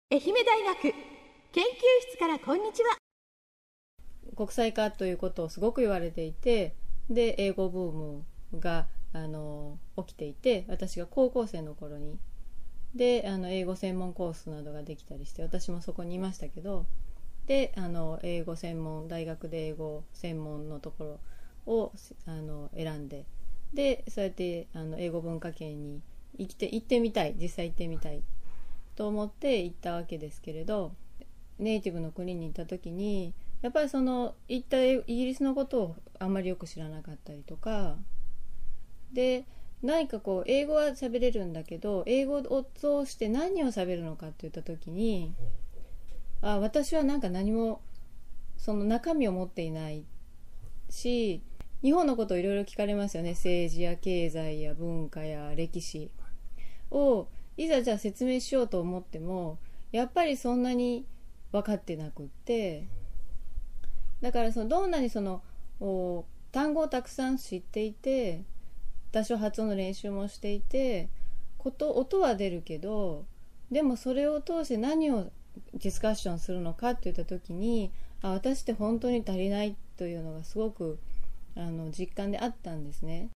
愛媛大学研究室からこんにちは。 国際化ということをすごく言われていて、で英語ブームが起きていて、私が高校生の頃にで英語専門コースなどができたりして、私もそこにいましたけど、で英語専門大学で英語専門のところを選んで、でそうやって英語文化圏に行ってみたい、実際行ってみたいと思って行ったわけですけれど、ネイティブの国に行った時にやっぱり行ったイギリスのことをあんまりよく知らなかったりとかで、何か英語は喋れるんだけど、英語を通して何を喋るのかって言った時に、私はなんか何もその中身を持っていないし、日本のことをいろいろ聞かれますよね。政治や経済や文化や歴史をいざじゃあ説明しようと思っても、やっぱりそんなに分かってなくって、だからどんなに単語をたくさん知っていて、多少発音の練習もしていて、音は出るけど、でもそれを通して何をディスカッションするのかっていった時に、私って本当に足りないというのがすごく実感であったんですね。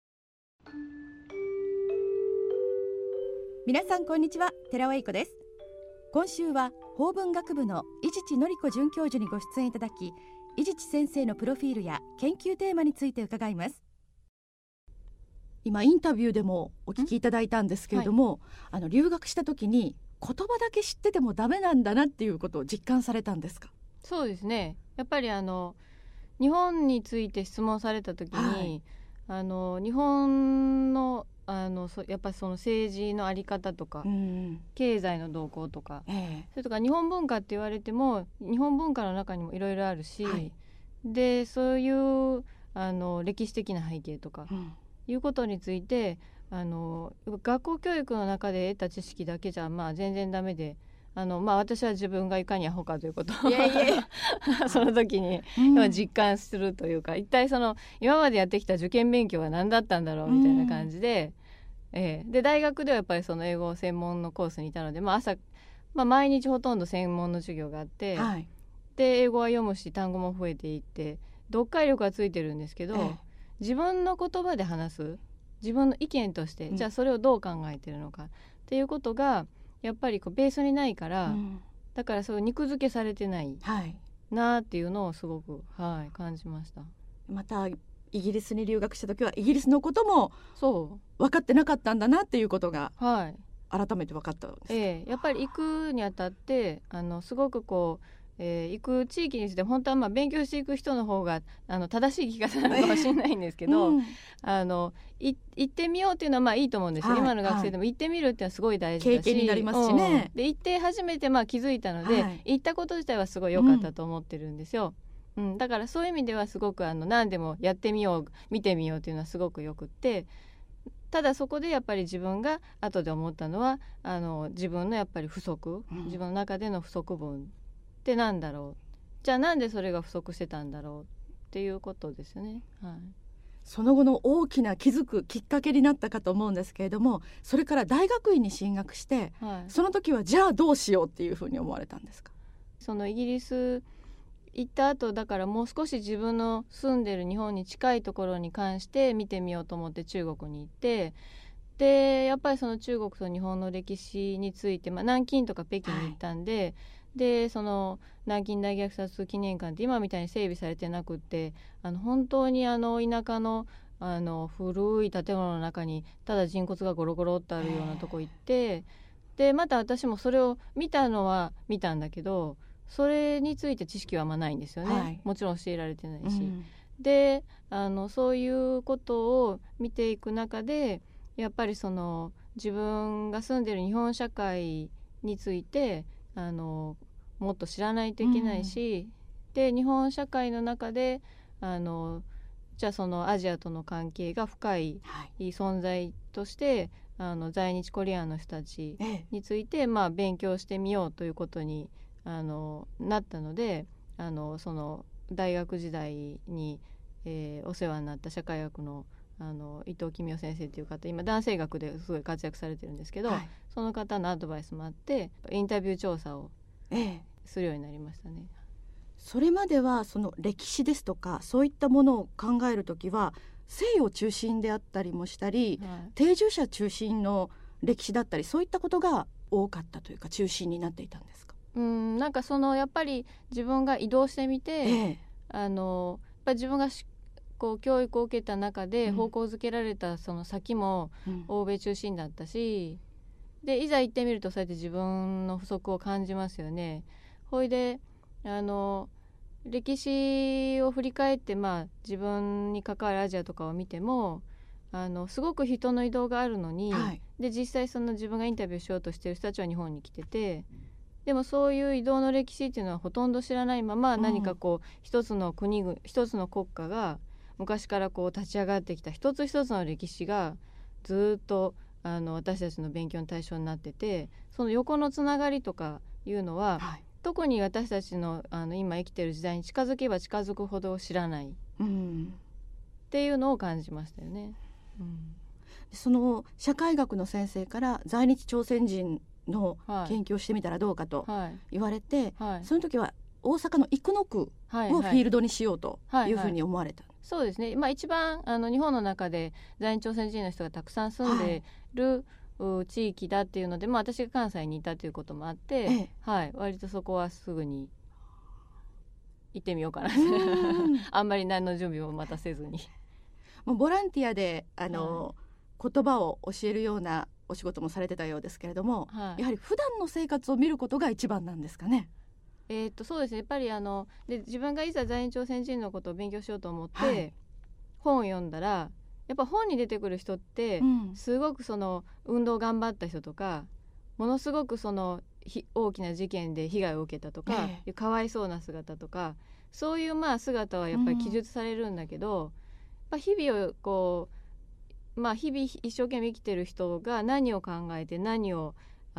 皆さんこんにちは、寺尾英子です。今週は法文学部の伊地知典子准教授にご出演いただき、伊地知先生のプロフィールや研究テーマについて伺います。今インタビューでもお聞きいただいたんですけれども、留学した時に言葉だけ知っててもダメなんだなっていうことを実感されたんですか？ そうですね。やっぱり日本について質問された時に、日本のやっぱりその政治の在り方とか、経済の動向とか、それとか日本文化って言われても、日本文化の中にもいろいろあるし、でそういう歴史的な背景とか、いうことについて学校教育の中で得た知識だけじゃ全然ダメで、私は自分がいかにアホかということをその時に実感するというか、一体今までやってきた受験勉強は何だったんだろうみたいな感じで、で大学ではやっぱり英語専門のコースにいたので、朝、毎日ほとんど専門の授業があって、で英語は読むし単語も増えていって、読解力はついてるんですけど、自分の言葉で話す、自分の意見として、じゃあそれをどう考えてるのかっていうことがやっぱりベースにないから、だからそう肉付けされてないなっていうのをすごく、感じました。 またイギリスに留学した時はイギリスのことも分かってなかったんだなっていうことが改めて分かったんですか？ やっぱり行くにあたってすごく行く地域について本当は勉強していく人の方が正しい聞き方なのかもしれないんですけど、行ってみようっていうのはいいと思うんですよ。今の学生でも行ってみるっていうのはすごい大事だし、 経験になりますしね。 で行って初めて気づいたので、行ったこと自体はすごい良かったと思ってるんですよ。だからそういう意味ではすごく何でもやってみよう、見てみようっていうのはすごくよくって、ただそこでやっぱり自分が後で思ったのは自分のやっぱり不足、自分の中での不足分ってなんだろう、じゃあなんでそれが不足してたんだろうっていうことですよね。 その後の大きな気づくきっかけになったかと思うんですけれども、それから大学院に進学して、その時はじゃあどうしようっていうふうに思われたんですか？ イギリス行った後だから、もう少し自分の住んでる日本に近いところに関して見てみようと思って中国に行って、でやっぱり中国と日本の歴史について、南京とか北京に行ったんで、で南京大虐殺記念館って今みたいに整備されてなくって、本当に田舎の古い建物の中にただ人骨がゴロゴロっとあるようなとこ行って、でまた私もそれを見たのは見たんだけど、それについて知識はないんですよね。もちろん教えられてないし、でそういうことを見ていく中で、やっぱり自分が住んでる日本社会についてもっと知らないといけないし、で日本社会の中でじゃあアジアとの関係が深い存在として、在日コリアンの人たちについて勉強してみようということになったので、大学時代に、お世話になった社会学の伊藤公夫先生という方、今男性学ですごい活躍されてるんですけど、 はい、 その方のアドバイスもあってインタビュー調査をするようになりましたね。 それまではその歴史ですとかそういったものを考えるときは西洋中心であったりもしたり、 はい、 定住者中心の歴史だったりそういったことが多かったというか中心になっていたんですか？ なんかやっぱり自分が移動してみて、やっぱ自分がこう教育を受けた中で方向づけられたその先も欧米中心だったし、でいざ行ってみるとそうやって自分の不足を感じますよね。ほいで歴史を振り返って、自分に関わるアジアとかを見てもすごく人の移動があるのに、 はい、 で実際自分がインタビューしようとしている人たちは日本に来てて、でもそういう移動の歴史っていうのはほとんど知らないまま、何かこう一つの国々一つの国家が昔からこう立ち上がってきた一つ一つの歴史がずっと私たちの勉強の対象になってて、その横のつながりとかいうのは、 はい、 特に私たちの今生きてる時代に近づけば近づくほど知らないっていうのを感じましたよね。 その社会学の先生から在日朝鮮人の研究をしてみたらどうかと言われて、その時は大阪の生野区をフィールドにしようというふうに思われた。 そうですね、一番日本の中で在日朝鮮人の人がたくさん住んでる、地域だっていうので、私が関西にいたということもあって、割とそこはすぐに行ってみようかなあんまり何の準備もまたせずにもうボランティアで言葉を教えるようなお仕事もされてたようですけれども、やはり普段の生活を見ることが一番なんですかね？ そうですね、やっぱりで自分がいざ在日朝鮮人のことを勉強しようと思って、本を読んだら、やっぱ本に出てくる人って、すごく運動頑張った人とか、ものすごく大きな事件で被害を受けたとか、かわいそうな姿とか、そういう姿はやっぱり記述されるんだけど、日々をこう日々一生懸命生きてる人が何を考えて何を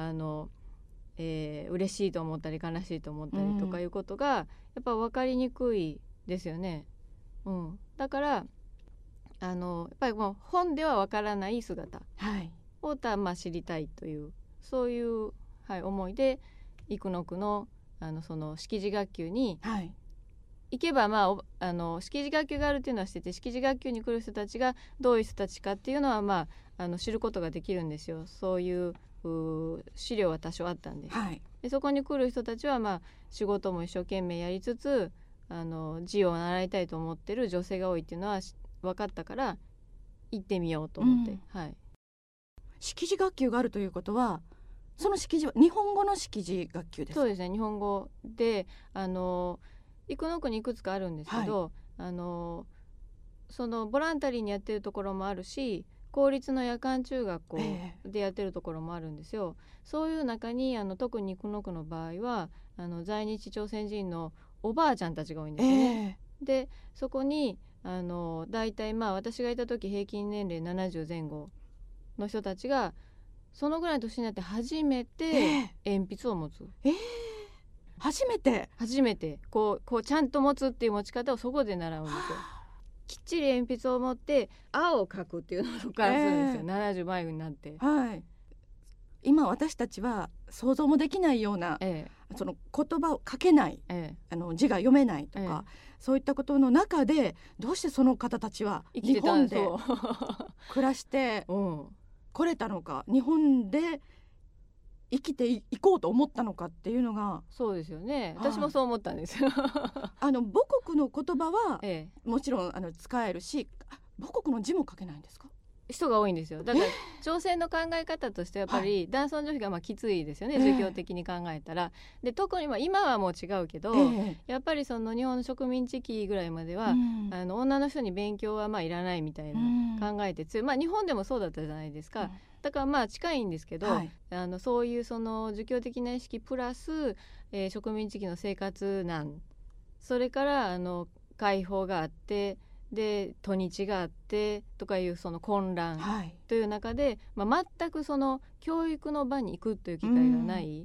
嬉しいと思ったり悲しいと思ったりとかいうことがやっぱ分かりにくいですよね。だからやっぱりもう本では分からない姿を知りたいという、そういう、思いで生野区のその識字学級に行けば、識字学級があるっていうのは知ってて、識字学級に来る人たちがどういう人たちかっていうのは、知ることができるんですよ。そういう資料は多少あったんで、でそこに来る人たちは仕事も一生懸命やりつつ字を習いたいと思ってる女性が多いっていうのは分かったから行ってみようと思って、 識字学級があるということは、その識字は日本語の識字学級ですか？ そうですね、日本語で生野区にいくつかあるんですけど、そのボランタリーにやってるところもあるし、公立の夜間中学校でやってるところもあるんですよ。そういう中に特に生野区の場合は在日朝鮮人のおばあちゃんたちが多いんですね。でそこにだいたい私がいた時平均年齢70前後の人たちがそのぐらいの年になって初めて鉛筆を持つ、 初めてこうちゃんと持つっていう持ち方をそこで習うんですよ。きっちり鉛筆を持って青を描くっていうのとかするんですよ、70前になって、 今私たちは想像もできないような、その言葉を書けない、字が読めないとか、そういったことの中でどうしてその方たちは日本で暮らして来れたのか、日本で生きていこうと思ったのかっていうのが。 そうですよね、私もそう思ったんですよ母国の言葉は、もちろん使えるし、母国の字も書けないんですか？ 人が多いんですよ。だから朝鮮の考え方としてやっぱり男尊女卑がきついですよね、儒教的に考えたら。で特に今はもう違うけど、やっぱり日本の植民地期ぐらいまでは、女の人に勉強はいらないみたいな考えて強い、日本でもそうだったじゃないですか。だから近いんですけど、そういう儒教的な意識プラス、植民地期の生活難、それから解放があってで土日があってとかいうその混乱という中で、全く教育の場に行くという機会がない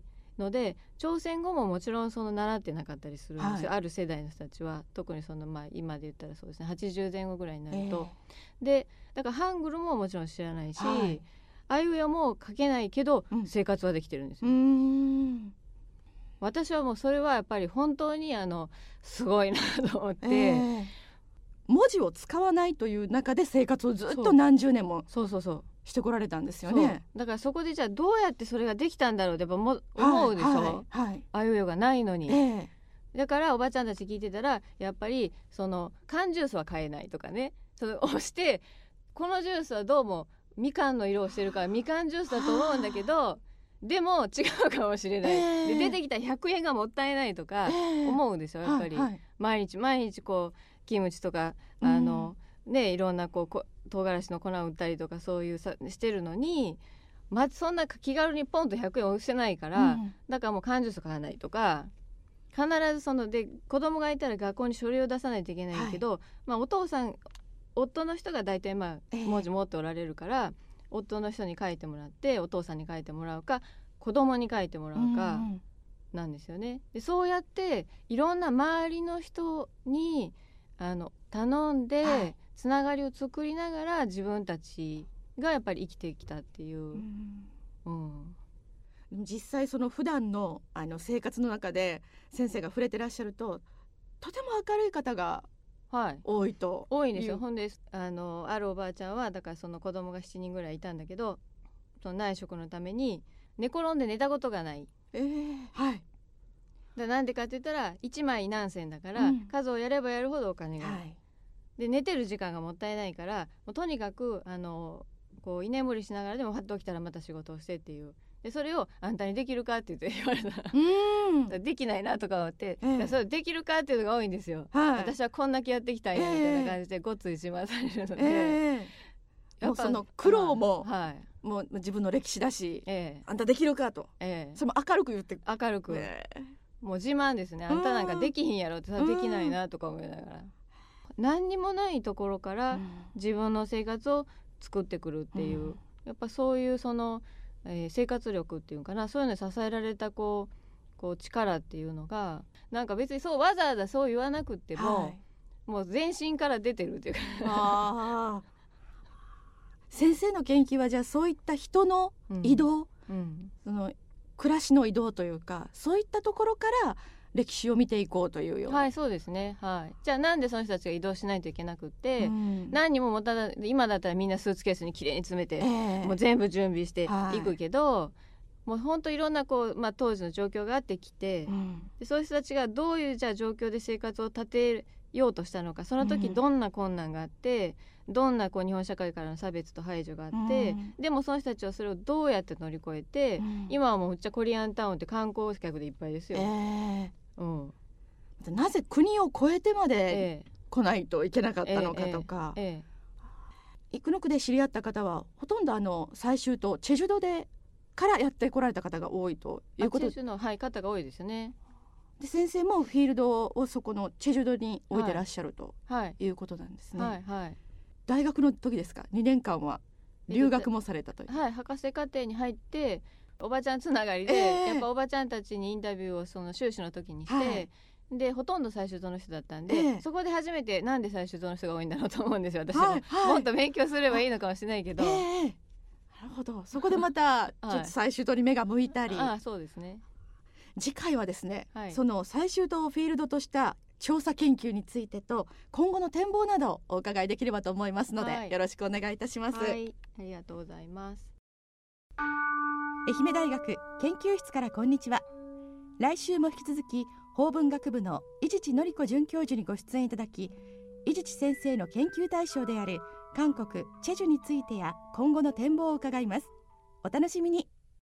ので朝鮮語ももちろんその習ってなかったりするんですよ、 はい、 ある世代の人たちは。特にその、今で言ったらそうですね、80前後ぐらいになると、でだからハングルももちろん知らないし、はい、あいうえおも書けないけど、生活はできてるんですよ。私はもうそれはやっぱり本当にすごいなと思って、 文字を使わないという中で生活をずっと何十年もしてこられたんですよね。 だからそこでじゃあどうやってそれができたんだろうってやっぱ思うでしょ、はいはい、あいうえおがないのに、だからおばちゃんたち聞いてたらやっぱりその缶ジュースは買えないとかね、それを押してこのジュースはどうもみかんの色をしてるからみかんジュースだと思うんだけど、でも違うかもしれない、で出てきた100円がもったいないとか思うんですよ、やっぱり、毎日こうキムチとかいろんなこう唐辛子の粉を売ったりとかそういうしてるのに、そんな気軽にポンと100円押してないから、だからもう缶ジュース買わないとか、必ずで子供がいたら学校に書類を出さないといけないけど、夫の人が大体文字持っておられるから、夫の人に書いてもらってお父さんに書いてもらうか子供に書いてもらうかなんですよね。でそうやっていろんな周りの人に頼んでつながりを作りながら自分たちがやっぱり生きてきたっていう、 実際その普段の生活の中で先生が触れてらっしゃるととても明るい方が多いと、 多いんですよ。ほんであるおばあちゃんはだからその子供が7人ぐらいいたんだけど、その内職のために寝転んで寝たことがない、なんでかって言ったら1枚何銭だから、数をやればやるほどお金が、で寝てる時間がもったいないからもうとにかくこう居眠りしながらでもはっと起きたらまた仕事をしてっていう、でそれをあんたにできるかって言われたらできないなとか思って、それできるかっていうのが多いんですよ、私はこんだけやってきたんやみたいな感じでごっつい自慢されるので、 もうその苦労も、もう自分の歴史だし、あんたできるかと、それも明るく言って明るく、もう自慢ですね。あんたなんかできひんやろってできないなとか思いながら、何にもないところから自分の生活を作ってくるっていう、やっぱそういうその、生活力っていうかな、そういうのに支えられたこう力っていうのがなんか別にそうわざわざそう言わなくっても、もう全身から出てるっていうか先生の研究はじゃあそういった人の移動、その暮らしの移動というかそういったところから歴史を見ていこうというような。 そうですね、じゃあなんでその人たちが移動しないといけなくって、何にも持たない、今だったらみんなスーツケースにきれいに詰めて、もう全部準備していくけど、もう本当いろんな当時の状況があってきて、でそういう人たちがどういうじゃあ状況で生活を立てようとしたのか、その時どんな困難があって、どんな日本社会からの差別と排除があって、でもその人たちはそれをどうやって乗り越えて、今はもうめっちゃコリアンタウンって観光客でいっぱいですよ、 なぜ国を越えてまで来ないといけなかったのかとか、生野区で知り合った方はほとんど最終とチェジュ島でからやってこられた方が多いということで、 チェジュの、方が多いですね。 で先生もフィールドをそこのチェジュ島に置いてらっしゃるということなんですね。大学の時ですか、2年間は留学もされたという、 博士課程に入っておばちゃんつながりで、やっぱおばちゃんたちにインタビューをその修士の時にして、でほとんど最終島の人だったんで、そこで初めてなんで最終島の人が多いんだろうと思うんですよ、私も、もっと勉強すればいいのかもしれないけど、 なるほど、そこでまたちょっと最終島に目が向いたり、 そうですね。 次回はですね、その最終島をフィールドとした調査研究についてと今後の展望などお伺いできればと思いますので、よろしくお願いいたします。 ありがとうございます。 愛媛大学研究室からこんにちは。来週も引き続き法文学部の伊地知典子准教授にご出演いただき、伊地知先生の研究対象である韓国チェジュについてや今後の展望を伺います。お楽しみに。